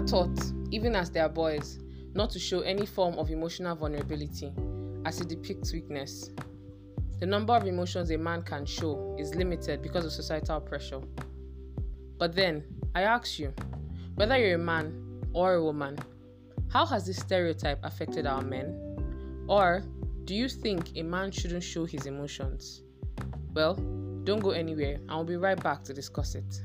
taught, even as they are boys, not to show any form of emotional vulnerability, as it depicts weakness. The number of emotions a man can show is limited because of societal pressure. But then, I ask you, whether you're a man or a woman, how has this stereotype affected our men? Or do you think a man shouldn't show his emotions? Well, don't go anywhere, and we'll be right back to discuss it.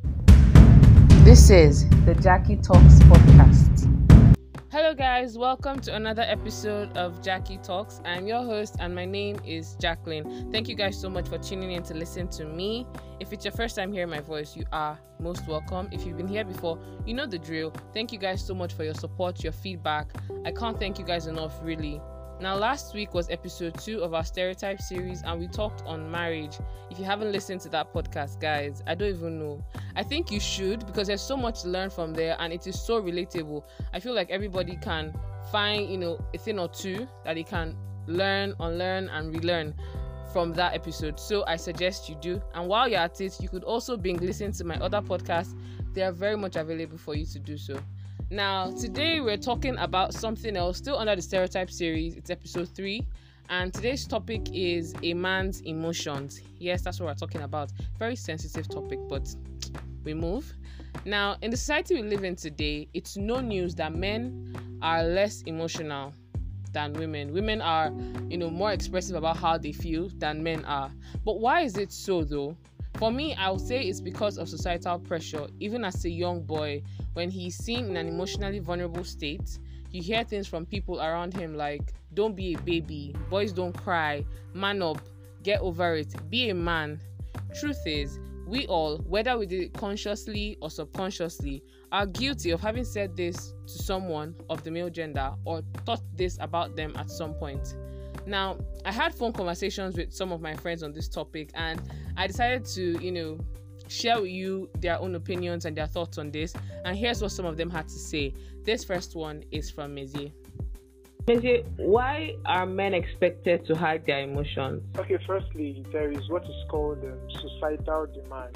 This is the Jackie Talks podcast. Hello guys, welcome to another episode of Jackie Talks. I'm your host and my name is Jacqueline. Thank you guys so much for tuning in to listen to me. If it's your first time hearing my voice, you are most welcome. If you've been here before, you know the drill. Thank you guys so much for your support, your feedback. I can't thank you guys enough, really. Now, last week was episode 2 of our stereotype series and we talked on marriage. If you haven't listened to that podcast, guys, I don't even know. I think you should, because there's so much to learn from there and it is so relatable. I feel like everybody can find, a thing or two that they can learn, unlearn and relearn from that episode. So I suggest you do. And while you're at it, you could also binge listen to my other podcasts. They are very much available for you to do so. Now, today we're talking about something else, still under the stereotype series. It's episode 3, and today's topic is a man's emotions. Yes, that's what we're talking about. Very sensitive topic, but we move. Now, in the society we live in today, it's no news that men are less emotional than women. Women are, more expressive about how they feel than men are. But why is it so, though? For me, I would say it's because of societal pressure. Even as a young boy, when he's seen in an emotionally vulnerable state, you hear things from people around him like, don't be a baby, boys don't cry, man up, get over it, be a man. Truth is, we all, whether we did it consciously or subconsciously, are guilty of having said this to someone of the male gender or thought this about them at some point. Now, I had phone conversations with some of my friends on this topic and I decided to, share with you their own opinions and their thoughts on this. And here's what some of them had to say. This first one is from Mezie. Mezie, why are men expected to hide their emotions? Okay, firstly, there is what is called societal demand.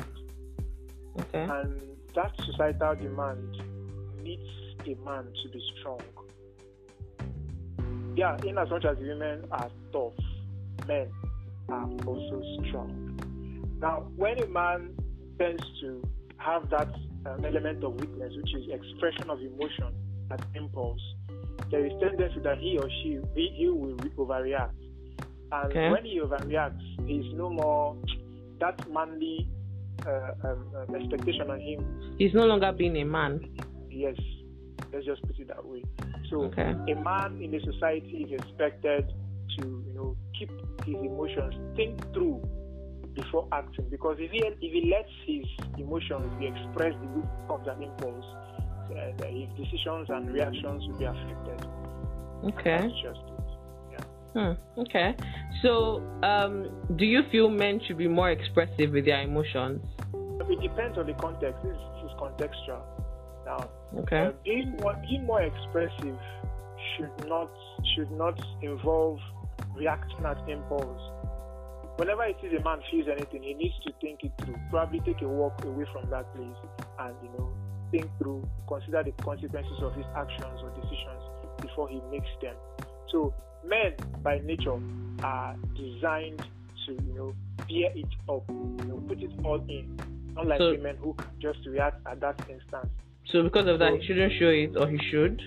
Okay. And that societal demand needs a man to be strong. Yeah, in as much as women are tough, men are also strong. Now, when a man tends to have that element of weakness, which is expression of emotion and impulse, there is tendency that he or she will overreact. And when he overreacts, he's no more that manly expectation on him. He's no longer being a man. Yes, let's just put it that way. So a man in a society is expected to, keep his emotions, think through before acting. Because if he lets his emotions be expressed the way of that impulse, his decisions and reactions will be affected. Okay. That's just it. Yeah. Okay. So, do you feel men should be more expressive with their emotions? It depends on the context. This is contextual. Now, being more expressive should not involve reacting at impulse. Whenever it is a man feels anything, he needs to think it through. Probably take a walk away from that place and think through, consider the consequences of his actions or decisions before he makes them. So men by nature are designed to bear it up, put it all in. Unlike women who can just react at that instant. So because of that, he shouldn't show it, or he should?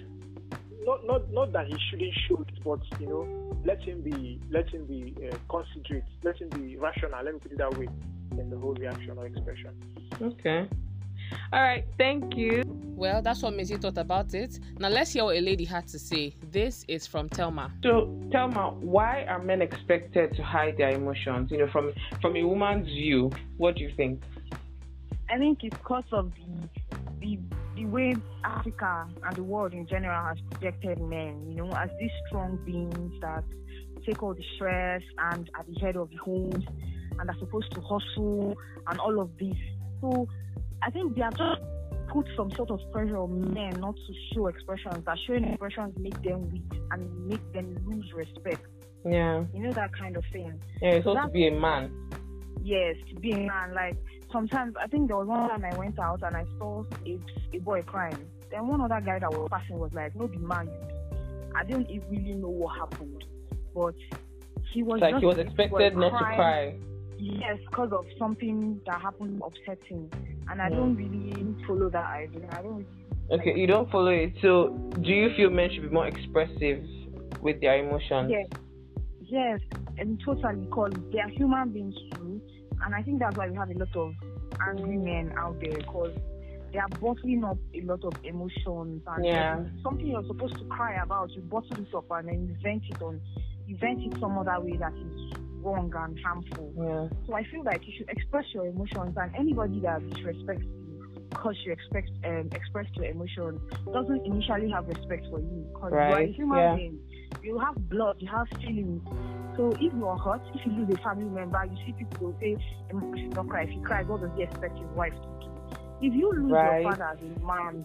Not that he shouldn't show it, but let him be considerate, let him be rational. Let me put it that way in the whole reaction or expression. Okay. All right. Thank you. Well, that's what Mezie thought about it. Now let's hear what a lady had to say. This is from Telma. So Telma, why are men expected to hide their emotions? From a woman's view, what do you think? I think it's because of the way Africa and the world in general has projected men, as these strong beings that take all the stress and are the head of the homes and are supposed to hustle and all of this. So I think they have just put some sort of pressure on men not to show expressions, that showing expressions make them weak and make them lose respect. Yeah. That kind of thing. Yeah, it's supposed to be a man. Yes, to be a man. Like, sometimes, I think there was one time I went out and I saw a boy crying. Then one other guy that was passing was like, no, the man, I don't really know what happened, but he was like he was expected not to cry. Yes, because of something that happened upsetting, and I don't really follow that idea. I don't really. Okay, you don't follow it. So, do you feel men should be more expressive with their emotions? Yes, and totally, because they are human beings too, and I think that's why we have a lot of angry men out there, because they are bottling up a lot of emotions, and something you're supposed to cry about, you bottle it up and then you vent it some other way that is wrong and harmful. Yeah. So I feel like you should express your emotions, and anybody that disrespects you because you express your emotions doesn't initially have respect for you, because you are a human being. You have blood, you have feelings. So if you are hurt, if you lose a family member, you see people will say, "You should not cry." If you cry, what does he expect his wife to do? If you lose your father as a man,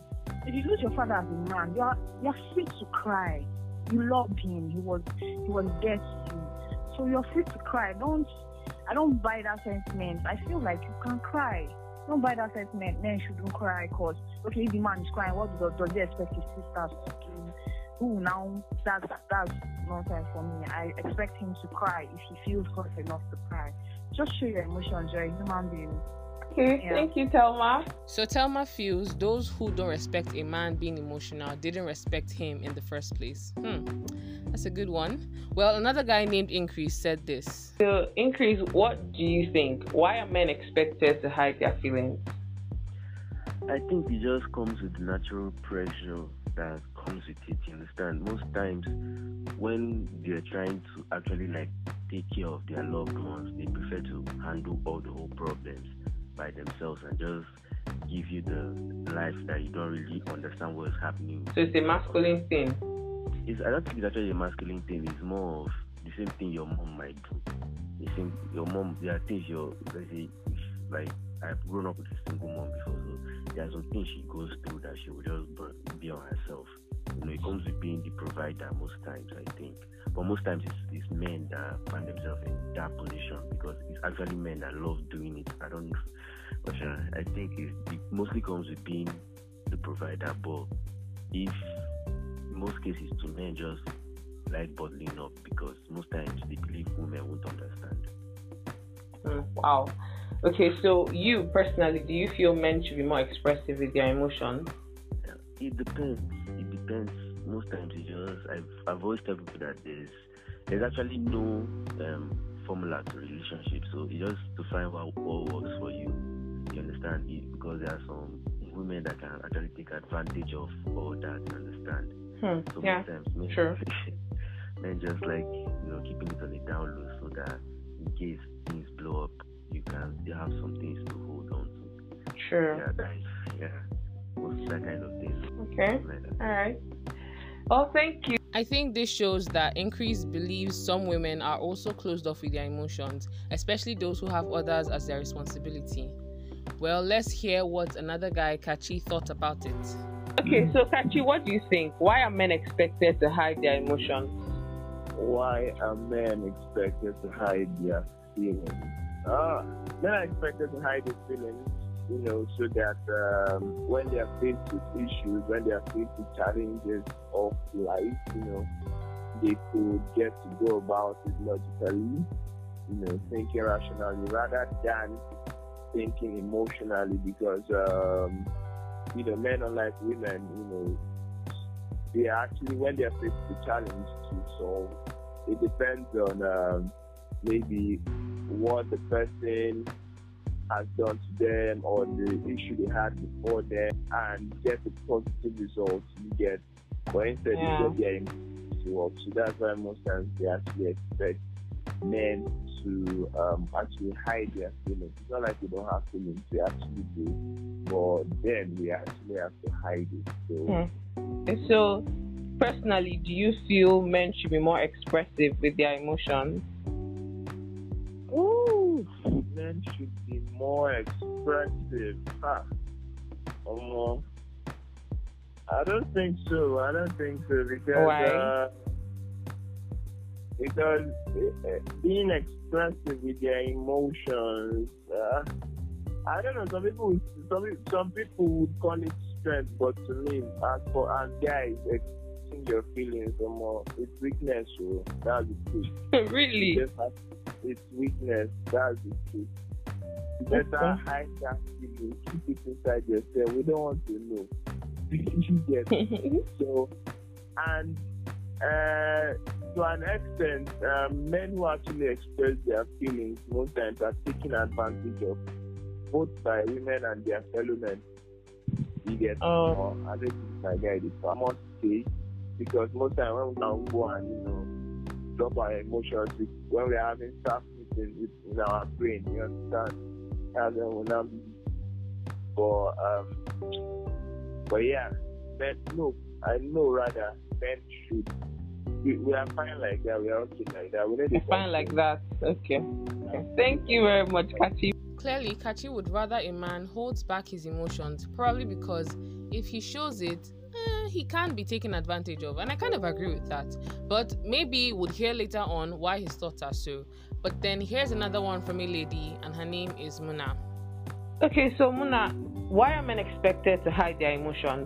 you're free to cry. You loved him. He was dead to you. So you're free to cry. I don't buy that sentiment. I feel like you can cry. Don't buy that sentiment. Men shouldn't cry, because if the man is crying, what does he expect his sisters to do? Who now? That's nonsense for me. I expect him to cry if he feels hurt enough to cry. Just show your emotions. You're a human being. Okay, thank you, Thelma. So Thelma feels those who don't respect a man being emotional didn't respect him in the first place. That's a good one. Well, another guy named Increase said this. So, Increase, what do you think? Why are men expected to hide their feelings? I think it just comes with the natural pressure that comes with it, you understand? Most times, when they're trying to actually take care of their loved ones, they prefer to handle all the whole problems by themselves and just give you the life that you don't really understand what's happening. So it's a masculine thing? I don't think it's actually a masculine thing. It's more of the same thing your mom might do. Your mom, there are things let's say, I've grown up with a single mom before, so there are some things she goes through that she will just be on herself. It comes with being the provider most times, I think. But most times it's men that find themselves in that position, because it's actually men that love doing it. I don't know. But I think it mostly comes with being the provider. But in most cases, to men just like bottling up, because most times they believe women won't understand. Wow. Okay, so you personally, do you feel men should be more expressive with their emotions? It depends. Most times it's just, I've always told people that there's actually no formula to relationship. So it's just to find what works for you. You understand? Because there are some women that can actually take advantage of all that. You understand? So most times, men just keeping it on the down low, so that in case things blow up, you have some things to hold on to. Sure. Most that kind of things. Okay. All right. Well, thank you. I think this shows that Increase believes some women are also closed off with their emotions, especially those who have others as their responsibility. Well, let's hear what another guy, Kachi, thought about it. Okay, so Kachi, what do you think? Why are men expected to hide their emotions? Why are men expected to hide their feelings? Men are expected to hide their feelings, so that when they are faced with issues, when they are faced with challenges of life, they could get to go about it logically, thinking rationally rather than thinking emotionally, because men, unlike women, they actually, when they are faced with a challenge to solve, it depends on maybe what the person has done to them or the issue they had before them, and get the positive results you get. But instead, you get their emotions to work. So that's why most times they actually expect men to actually hide their feelings. It's not like we don't have feelings, we actually do, but then we actually have to hide it. So personally, do you feel men should be more expressive with their emotions? Men should be more expressive. I don't think so. Because why? Because being expressive with their emotions, I don't know. Some people would call it strength, but to me, as guys, expressing your feelings or more, it's weakness. So that's the truth. Really? It's weakness. That's the truth. You better hide that feeling, keep it inside yourself. We don't want to know. You get it? So, and to an extent, men who actually express their feelings most times are taken advantage of, both by women and their fellow men. You get or I don't think my guy is I must say, because most times when we can go and drop our emotions when we're having staff meetings in our brain, you understand? And then we'll not be but yeah, men I know rather men should. We are fine like that. We are okay like that. We're fine like that. Okay. Thank you very much, Kachi. Clearly, Kachi would rather a man holds back his emotions, probably because if he shows it, he can be taken advantage of. And I kind of agree with that. But maybe we'll hear later on why his thoughts are so. But then here's another one from a lady, and her name is Muna. Okay, so Muna, why are men expected to hide their emotions?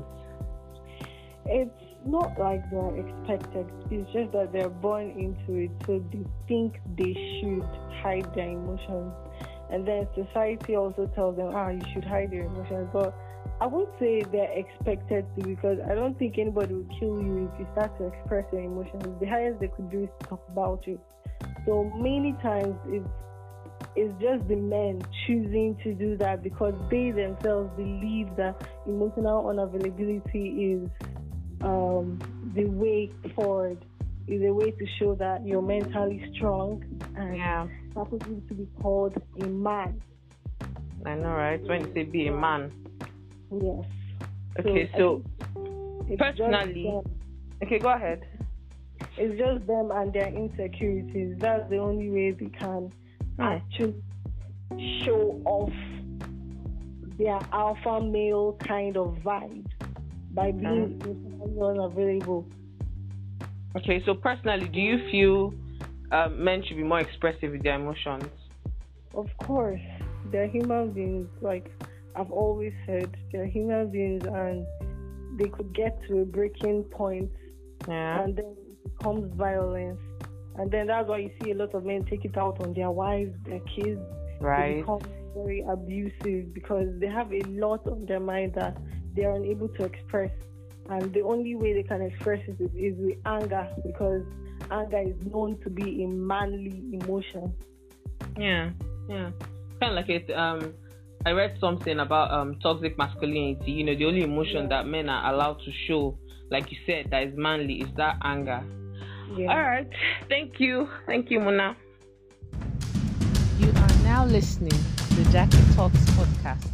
It's not like they're expected. It's just that they're born into it, so they think they should hide their emotions. And then society also tells them, you should hide your emotions. But I would say they're expected to, because I don't think anybody will kill you if you start to express your emotions. The highest they could do is talk about it. So many times it's just the men choosing to do that because they themselves believe that emotional unavailability is the way forward, is a way to show that you're mentally strong and capable to be called a man. I know, right? When you say be a man. Yes. Okay, so personally, okay, go ahead. It's just them and their insecurities. That's the only way they can actually show off their alpha male kind of vibe by being unavailable. Okay, so personally, do you feel men should be more expressive with their emotions? Of course. They're human beings. Like I've always said, they're human beings and they could get to a breaking point and then it becomes violence. And then that's why you see a lot of men take it out on their wives, their kids. Right. They become very abusive because they have a lot on their mind that they are unable to express. And the only way they can express it is with anger, because anger is known to be a manly emotion. Yeah. Kind of like it. I read something about toxic masculinity. The only emotion that men are allowed to show, like you said, that is manly, is that anger. Yeah. All right. Thank you, Muna. You are now listening to the Jackie Talks podcast.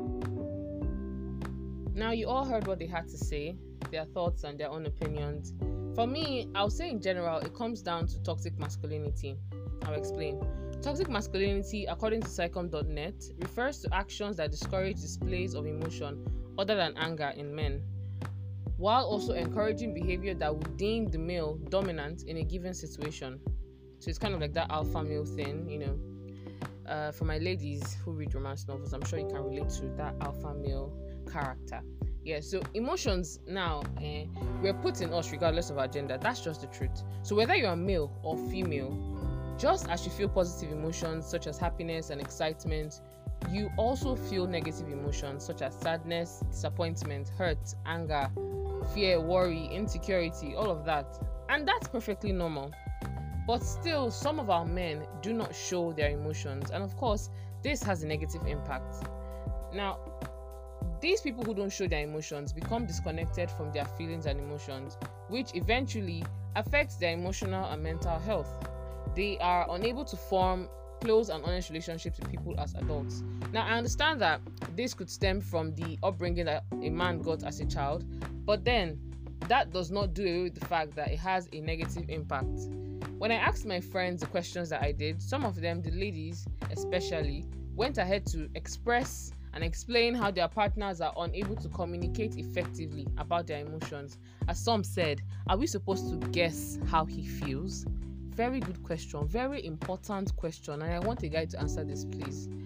Now, you all heard what they had to say, their thoughts and their own opinions. For me, I'll say in general, it comes down to toxic masculinity. I'll explain. Toxic masculinity, according to psychom.net, refers to actions that discourage displays of emotion other than anger in men, while also encouraging behavior that would deem the male dominant in a given situation. So it's kind of like that alpha male thing, For my ladies who read romance novels, I'm sure you can relate to that alpha male character. Yeah, so emotions now, we're put in us regardless of our gender. That's just the truth. So whether you're male or female, just as you feel positive emotions such as happiness and excitement, you also feel negative emotions such as sadness, disappointment, hurt, anger, fear, worry, insecurity, all of that. And that's perfectly normal. But still, some of our men do not show their emotions. And of course, this has a negative impact. Now, these people who don't show their emotions become disconnected from their feelings and emotions, which eventually affects their emotional and mental health. They are unable to form close and honest relationships with people as adults. Now, I understand that this could stem from the upbringing that a man got as a child, but then that does not do away with the fact that it has a negative impact. When I asked my friends the questions that I did, some of them, the ladies especially, went ahead to express and explain how their partners are unable to communicate effectively about their emotions. As some said, are we supposed to guess how he feels? Very good question, very important question, and I want a guy to answer this, please.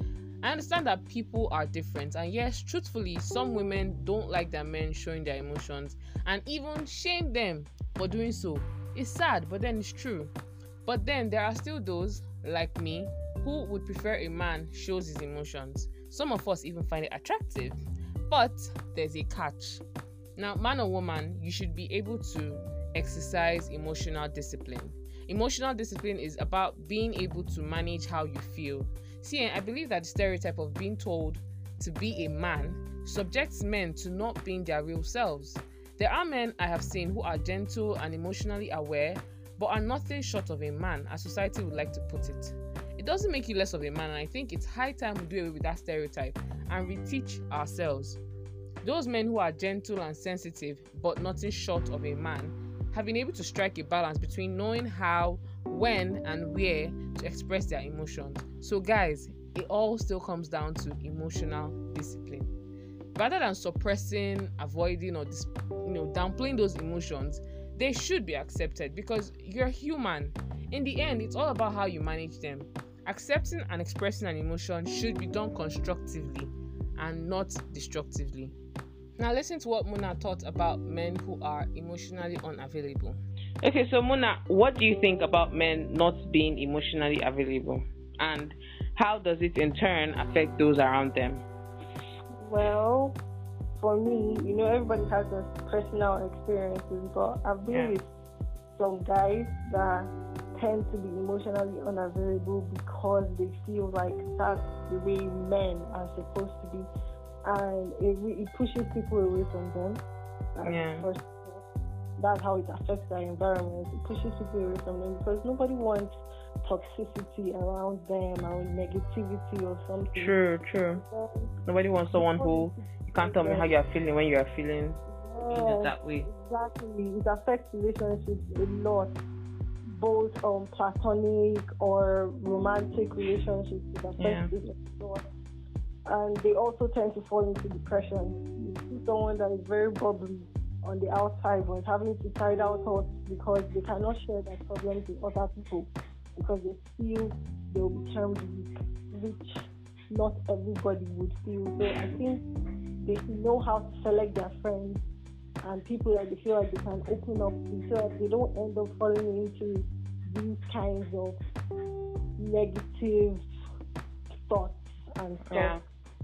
I understand that people are different, and yes, truthfully, some women don't like their men showing their emotions and even shame them for doing so. It's sad, but then it's true. But then there are still those, like me, who would prefer a man shows his emotions. Some of us even find it attractive. But there's a catch. Now, man or woman, you should be able to exercise emotional discipline. Emotional discipline is about being able to manage how you feel. See, I believe that the stereotype of being told to be a man subjects men to not being their real selves. There are men I have seen who are gentle and emotionally aware, but are nothing short of a man, as society would like to put it. It doesn't make you less of a man, and I think it's high time we do away with that stereotype and reteach ourselves. Those men who are gentle and sensitive, but nothing short of a man, have been able to strike a balance between knowing how, when, and where to express their emotions. So guys, it all still comes down to emotional discipline. Rather than suppressing, avoiding, or downplaying those emotions, they should be accepted because you're human. In the end, it's all about how you manage them. Accepting and expressing an emotion should be done constructively and not destructively. Now listen to what Muna thought about men who are emotionally unavailable. Okay, so Muna, what do you think about men not being emotionally available? And how does it in turn affect those around them? Well, for me, everybody has their personal experiences, but I've been with some guys that tend to be emotionally unavailable because they feel like that's the way men are supposed to be, and it pushes people away from them. That's how it affects their environment. It pushes people away from them because nobody wants toxicity around them or negativity or something. True. Nobody wants someone who you can't tell me how you are feeling when you are feeling that way. Exactly. It affects relationships a lot, both platonic or romantic relationships. It affects it a lot. And they also tend to fall into depression. You see someone that is very bubbly on the outside but is having suicidal thoughts because they cannot share their problems with other people because they feel they will be termed weak, which not everybody would feel. So I think they know how to select their friends and people that they feel like they can open up to so that they don't end up falling into these kinds of negative thoughts and stuff.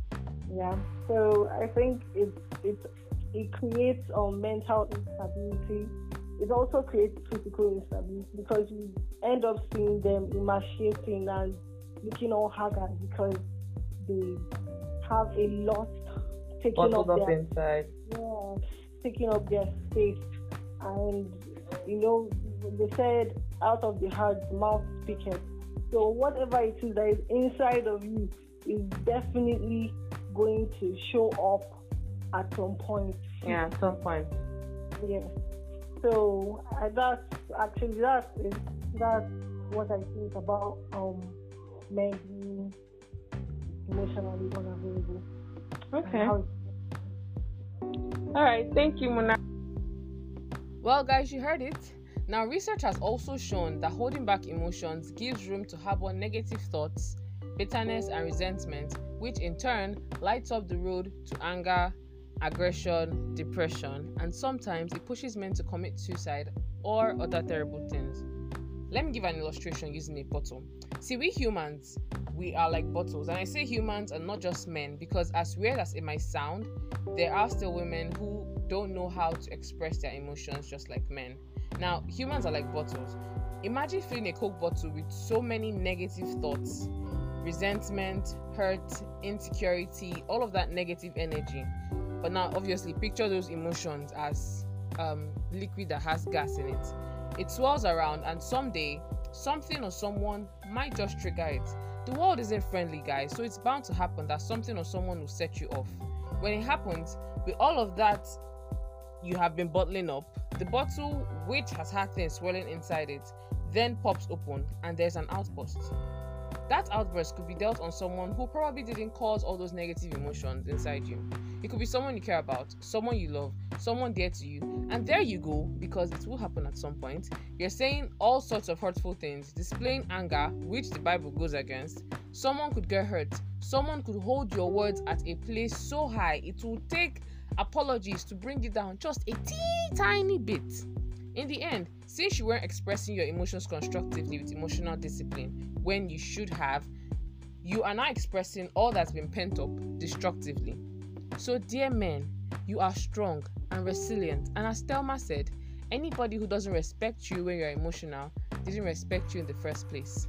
So I think it creates mental instability. It also creates physical instability because you end up seeing them emaciating and looking all haggard because they have a lot taking up their inside. Taking up their space. And they said out of the heart the mouth speaketh. So whatever it is that is inside of you is definitely going to show up at some point. At some point. Yeah. So that's what I think about men being emotionally unavailable. Okay. All right. Thank you, Mona. Well, guys, you heard it. Now, research has also shown that holding back emotions gives room to harbor negative thoughts, bitterness, and resentment, which in turn lights up the road to anger, aggression, depression, and sometimes it pushes men to commit suicide or other terrible things. Let me give an illustration using a bottle. See, we humans, we are like bottles. And I say humans and not just men because as weird as it might sound, there are still women who don't know how to express their emotions just like men. Now, humans are like bottles. Imagine filling a Coke bottle with so many negative thoughts, resentment, hurt, insecurity, all of that negative energy. But now, obviously, picture those emotions as liquid that has gas in it. It swirls around, and someday, something or someone might just trigger it. The world isn't friendly, guys, so it's bound to happen that something or someone will set you off. When it happens, with all of that you have been bottling up, the bottle, which has had things swirling inside it, then pops open, and there's an outburst. That outburst could be dealt on someone who probably didn't cause all those negative emotions inside you. It could be someone you care about, someone you love, someone dear to you, and there you go, because it will happen at some point. You're saying all sorts of hurtful things, displaying anger, which the Bible goes against. Someone could get hurt. Someone could hold your words at a place so high it will take apologies to bring you down just a tiny bit. In the end, since you weren't expressing your emotions constructively with emotional discipline when you should have, you are now expressing all that's been pent up destructively. So, dear men, you are strong and resilient, and as Thelma said, anybody who doesn't respect you when you're emotional didn't respect you in the first place.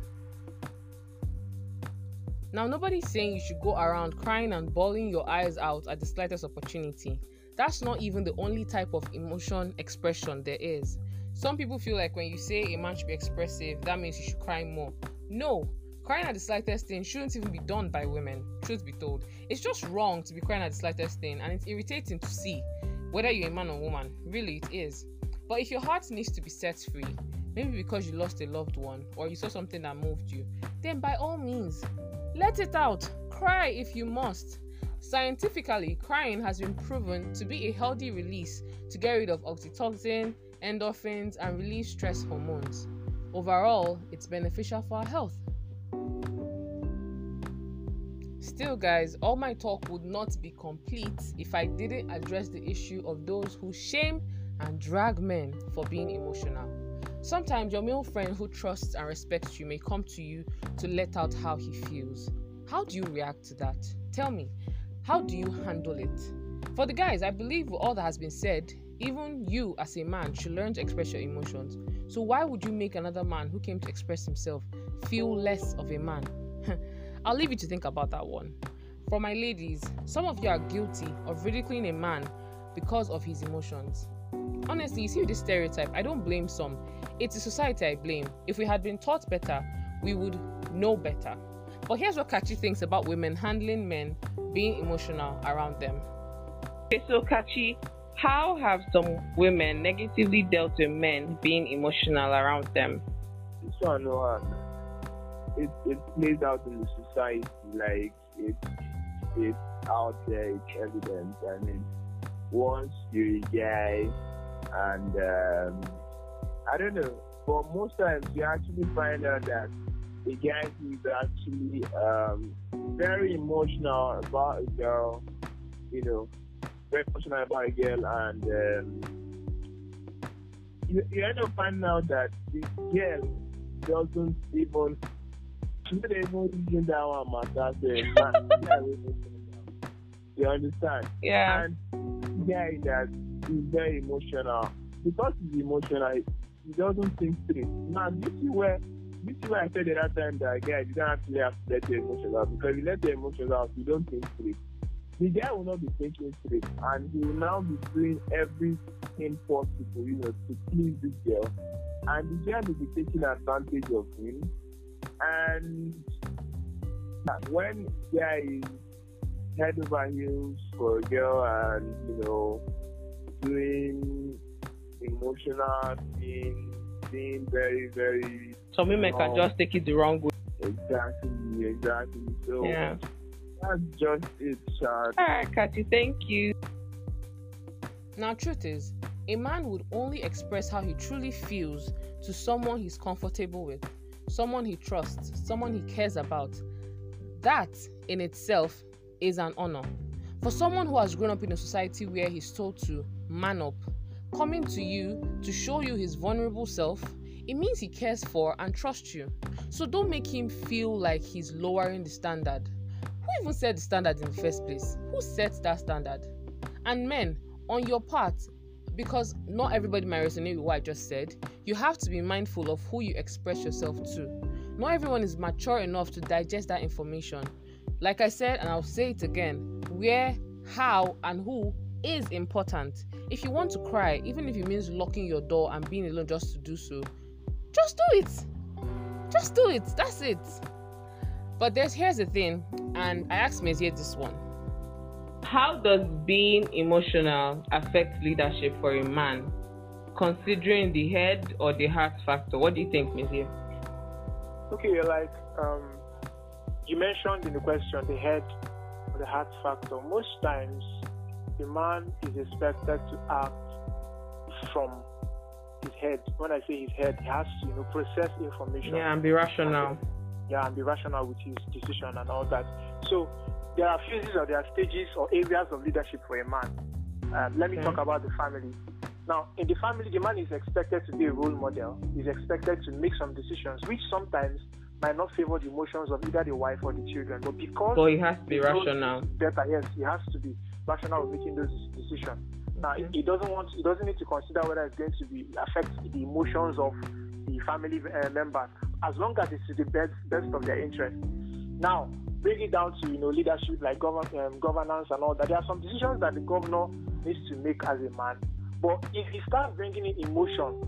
Now, nobody's saying you should go around crying and bawling your eyes out at the slightest opportunity. That's not even the only type of emotion expression there is. Some people feel like when you say a man should be expressive, that means you should cry more. No, crying at the slightest thing shouldn't even be done by women, truth be told. It's just wrong to be crying at the slightest thing, and it's irritating to see, whether you're a man or woman. Really, it is. But if your heart needs to be set free, maybe because you lost a loved one or you saw something that moved you, then by all means, let it out. Cry if you must. Scientifically, crying has been proven to be a healthy release to get rid of oxytocin, endorphins, and release stress hormones. Overall, it's beneficial for our health. Still, guys, all my talk would not be complete if I didn't address the issue of those who shame and drag men for being emotional. Sometimes your male friend who trusts and respects you may come to you to let out how he feels. How do you react to that? Tell me, how do you handle it? For the guys, I believe with all that has been said, even you as a man should learn to express your emotions. So why would you make another man who came to express himself feel less of a man? I'll leave you to think about that one. For my ladies, some of you are guilty of ridiculing a man because of his emotions. Honestly, you see this stereotype, I don't blame some. It's the society I blame. If we had been taught better, we would know better. But here's what Kachi thinks about women handling men being emotional around them. Okay, so Kachi, how have some women negatively dealt with men being emotional around them? This one, no, it plays out in the society, like it's out there, it's evident. I mean, once you're a guy, and I don't know, but most times you actually find out that a guy who is actually very emotional about a girl, very emotional about a girl, and you end up finding out that the girl doesn't even using that one matter. You understand? Yeah. And the guy that is very emotional, because he's emotional, he doesn't think straight. Now, this is where I said at that time that guy, you don't actually have to let your emotions out, because if you let your emotions out, you don't think straight. The guy will not be thinking straight, and he will now be doing everything possible, to please this girl, and the girl will be taking advantage of him. And when guy is head over heels for a girl and doing emotional things, being very, very, some women can just take it the wrong way. Exactly. So yeah, that's just it, Chad. Alright, Kachi, thank you. Now, truth is, a man would only express how he truly feels to someone he's comfortable with, someone he trusts, someone he cares about. That in itself is an honor. For someone who has grown up in a society where he's told to man up, coming to you to show you his vulnerable self, it means he cares for and trusts you. So don't make him feel like he's lowering the standard. Who even set the standard in the first place? Who sets that standard? And men, on your part, because not everybody might resonate with what I just said, you have to be mindful of who you express yourself to. Not everyone is mature enough to digest that information. Like I said, and I'll say it again, where, how, and who is important. If you want to cry, even if it means locking your door and being alone just to do so, just do it. Just do it. That's it. But here's the thing, and I asked Mezier this one. How does being emotional affect leadership for a man, considering the head or the heart factor? What do you think, Mezier? Okay, like you mentioned in the question the head or the heart factor. Most times, the man is expected to act from his head. When I say his head, he has to, process information. Yeah, and be rational. And be rational with his decision and all that. So there are phases or there are stages or areas of leadership for a man. Let me talk about the family. Now, in the family, the man is expected to be a role model. He's expected to make some decisions, which sometimes might not favor the emotions of either the wife or the children. But because he has to be rational. Better, yes, he has to be rational with making those decisions. Now, he doesn't need to consider whether it's going to affect the emotions of the family members, as long as it's to the best of their interest. Now, bring it down to leadership like governance and all that. There are some decisions that the governor needs to make as a man. But if he starts bringing in emotion,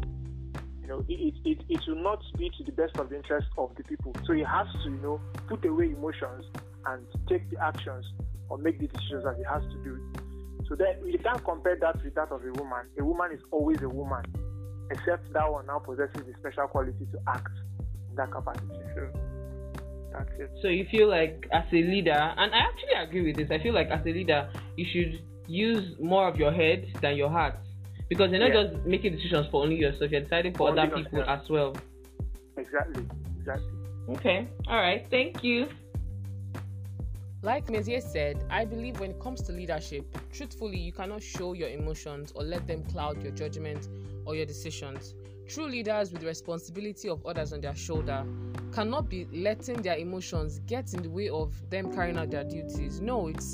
it will not be to the best of the interest of the people. So he has to, put away emotions and take the actions or make the decisions that he has to do. So then you can't compare that with that of a woman. A woman is always a woman, except that one now possesses the special quality to act in that capacity. So that's it. So you feel like as a leader, and I actually agree with this, I feel like as a leader, you should use more of your head than your heart. Because you're not just making decisions for only yourself, you're deciding for other people as well. Exactly. Okay. All right. Thank you. Like Mezier said, I believe when it comes to leadership, truthfully, you cannot show your emotions or let them cloud your judgment or your decisions. True leaders with the responsibility of others on their shoulder cannot be letting their emotions get in the way of them carrying out their duties. No, it's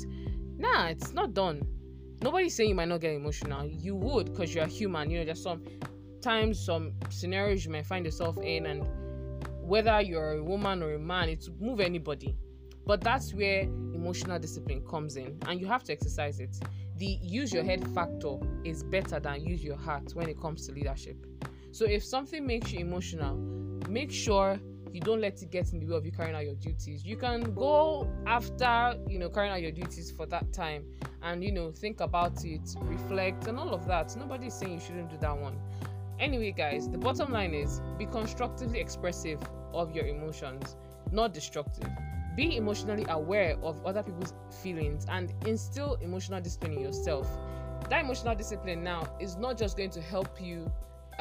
not done. Nobody's saying you might not get emotional. You would, because you're human. There's some times, some scenarios you might find yourself in, and whether you're a woman or a man, it will move anybody. But that's where emotional discipline comes in, and you have to exercise it. The use your head factor is better than use your heart when it comes to leadership. So if something makes you emotional, make sure you don't let it get in the way of you carrying out your duties. You can go after, carrying out your duties for that time and, think about it, reflect and all of that. Nobody's saying you shouldn't do that one. Anyway, guys, the bottom line is be constructively expressive of your emotions, not destructive. Be emotionally aware of other people's feelings and instill emotional discipline in yourself. That emotional discipline now is not just going to help you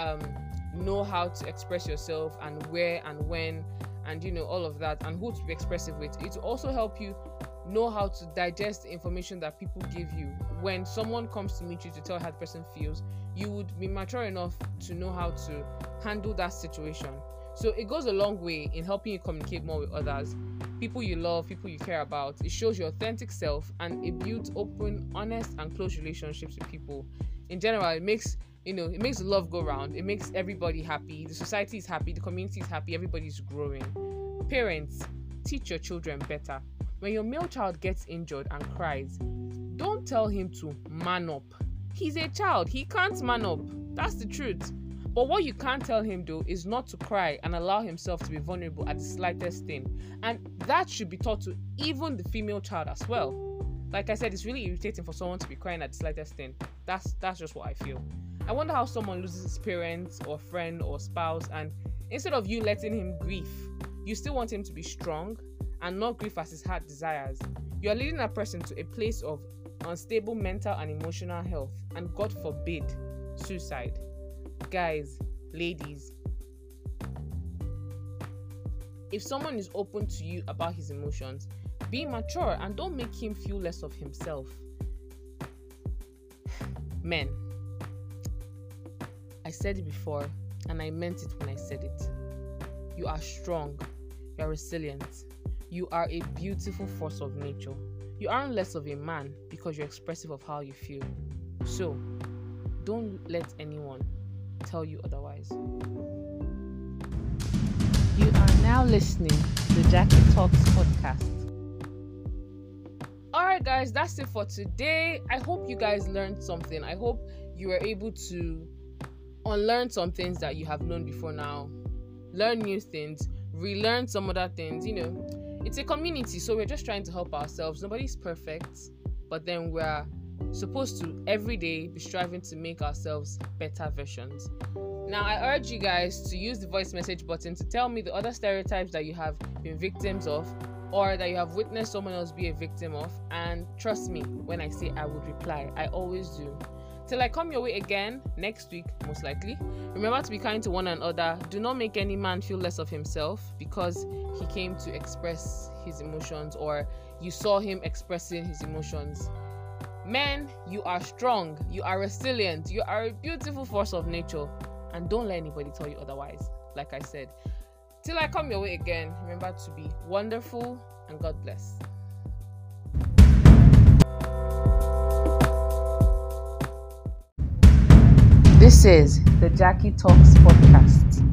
know how to express yourself and where and when and all of that and who to be expressive with. It will also help you know how to digest the information that people give you. When someone comes to meet you to tell how the person feels, you would be mature enough to know how to handle that situation. So it goes a long way in helping you communicate more with others, people you love, people you care about. It shows your authentic self and it builds open, honest and close relationships with people. In general, it makes the love go round. It makes everybody happy. The society is happy. The community is happy. Everybody's growing. Parents, teach your children better. When your male child gets injured and cries, don't tell him to man up. He's a child. He can't man up. That's the truth. But what you can't tell him, though, is not to cry and allow himself to be vulnerable at the slightest thing. And that should be taught to even the female child as well. Like I said, it's really irritating for someone to be crying at the slightest thing. That's just what I feel. I wonder how someone loses his parents or friend or spouse, and instead of you letting him grieve, you still want him to be strong and not grieve as his heart desires. You are leading that person to a place of unstable mental and emotional health, and God forbid, suicide. Guys, ladies, if someone is open to you about his emotions, be mature and don't make him feel less of himself. Men, I said it before and I meant it when I said it. You are strong, you are resilient, you are a beautiful force of nature. You aren't less of a man because you're expressive of how you feel. So, don't let anyone tell you otherwise. You are now listening to the Jackie Talks podcast. Alright guys, that's it for today. I hope you guys learned something. I hope you were able to unlearn some things that you have known before now. Learn new things, relearn some other things. It's a community, so we're just trying to help ourselves. Nobody's perfect, but then we're supposed to every day be striving to make ourselves better versions. Now, I urge you guys to use the voice message button to tell me the other stereotypes that you have been victims of, or that you have witnessed someone else be a victim of. And trust me when I say I would reply, I always do. Till I come your way again next week, most likely, remember to be kind to one another. Do not make any man feel less of himself because he came to express his emotions or you saw him expressing his emotions. Men, you are strong, you are resilient, you are a beautiful force of nature, and don't let anybody tell you otherwise. Like I said, till I come your way again, remember to be wonderful and God bless. This is the Jackie Talks podcast.